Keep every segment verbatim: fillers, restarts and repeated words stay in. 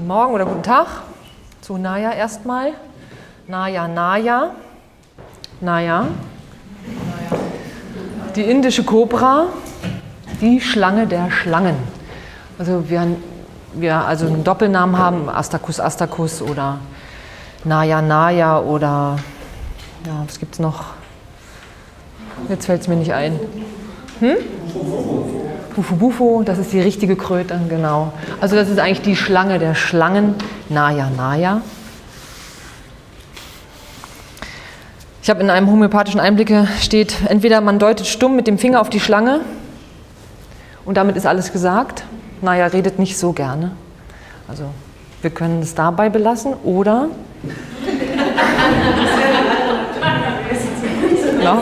Guten Morgen oder guten Tag zu Naya erstmal. Naya, Naya, Naya. Die indische Kobra, die Schlange der Schlangen. Also wir, wir also einen Doppelnamen haben, Astacus astacus oder Naya, Naya oder ja, was gibt es noch? Jetzt fällt es mir nicht ein. Hm? Bufo Bufo, das ist die richtige Kröte, genau. Also das ist eigentlich die Schlange der Schlangen, Naya, Naya. Ich habe in einem homöopathischen Einblicke steht, entweder man deutet stumm mit dem Finger auf die Schlange und damit ist alles gesagt. Naya redet nicht so gerne. Also wir können es dabei belassen oder ja.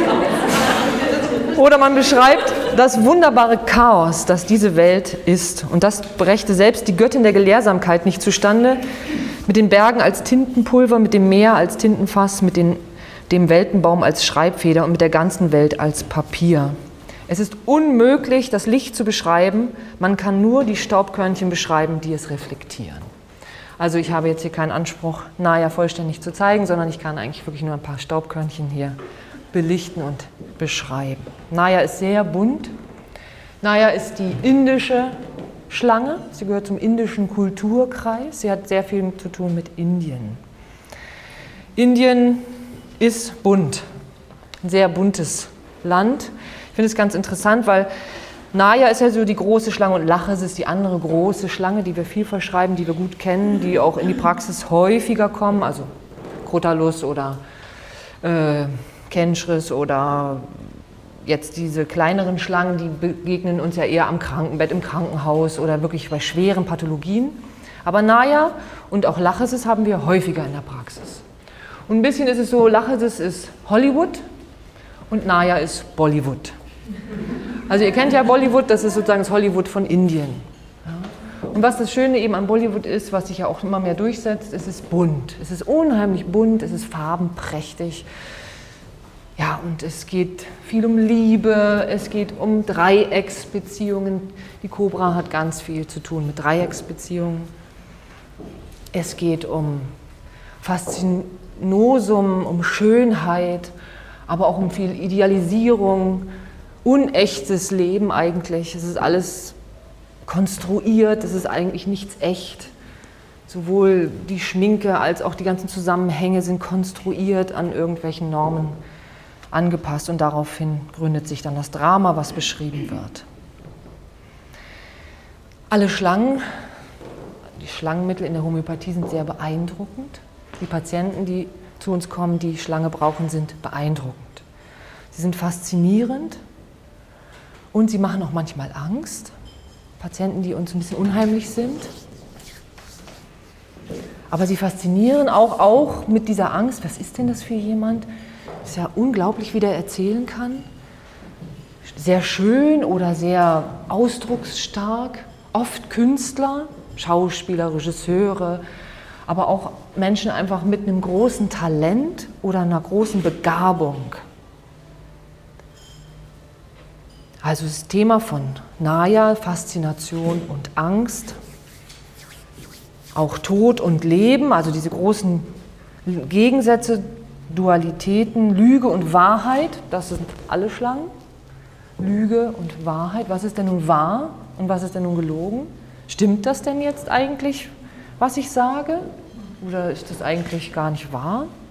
Oder man beschreibt das wunderbare Chaos, das diese Welt ist. Und das brächte selbst die Göttin der Gelehrsamkeit nicht zustande, mit den Bergen als Tintenpulver, mit dem Meer als Tintenfass, mit den, dem Weltenbaum als Schreibfeder und mit der ganzen Welt als Papier. Es ist unmöglich, das Licht zu beschreiben. Man kann nur die Staubkörnchen beschreiben, die es reflektieren. Also ich habe jetzt hier keinen Anspruch, Naya vollständig zu zeigen, sondern ich kann eigentlich wirklich nur ein paar Staubkörnchen hier belichten und beschreiben. Naya ist sehr bunt. Naya ist die indische Schlange. Sie gehört zum indischen Kulturkreis. Sie hat sehr viel zu tun mit Indien. Indien ist bunt. Ein sehr buntes Land. Ich finde es ganz interessant, weil Naya ist ja so die große Schlange und Laches ist die andere große Schlange, die wir viel verschreiben, die wir gut kennen, die auch in die Praxis häufiger kommen, also Crotalus oder äh, Kenschris oder jetzt diese kleineren Schlangen, die begegnen uns ja eher am Krankenbett, im Krankenhaus oder wirklich bei schweren Pathologien. Aber Naya und auch Lachesis haben wir häufiger in der Praxis. Und ein bisschen ist es so, Lachesis ist Hollywood und Naya ist Bollywood. Also ihr kennt ja Bollywood, das ist sozusagen das Hollywood von Indien. Ja. Und was das Schöne eben an Bollywood ist, was sich ja auch immer mehr durchsetzt, es ist bunt. Es ist unheimlich bunt, es ist farbenprächtig. Ja, und es geht viel um Liebe, es geht um Dreiecksbeziehungen. Die Kobra hat ganz viel zu tun mit Dreiecksbeziehungen. Es geht um Faszinosum, um Schönheit, aber auch um viel Idealisierung, unechtes Leben eigentlich. Es ist alles konstruiert, es ist eigentlich nichts echt. Sowohl die Schminke als auch die ganzen Zusammenhänge sind konstruiert an irgendwelchen Normen angepasst und daraufhin gründet sich dann das Drama, was beschrieben wird. Alle Schlangen, die Schlangenmittel in der Homöopathie sind sehr beeindruckend. Die Patienten, die zu uns kommen, die Schlange brauchen, sind beeindruckend. Sie sind faszinierend und sie machen auch manchmal Angst. Patienten, die uns ein bisschen unheimlich sind. Aber sie faszinieren auch, auch mit dieser Angst. Was ist denn das für jemand? Es ist ja unglaublich, wie der erzählen kann. Sehr schön oder sehr ausdrucksstark. Oft Künstler, Schauspieler, Regisseure, aber auch Menschen einfach mit einem großen Talent oder einer großen Begabung. Also das Thema von Naya, Faszination und Angst, auch Tod und Leben, also diese großen Gegensätze, Dualitäten, Lüge und Wahrheit, das sind alle Schlangen. Lüge und Wahrheit, was ist denn nun wahr und was ist denn nun gelogen? Stimmt das denn jetzt eigentlich, was ich sage? Oder ist das eigentlich gar nicht wahr?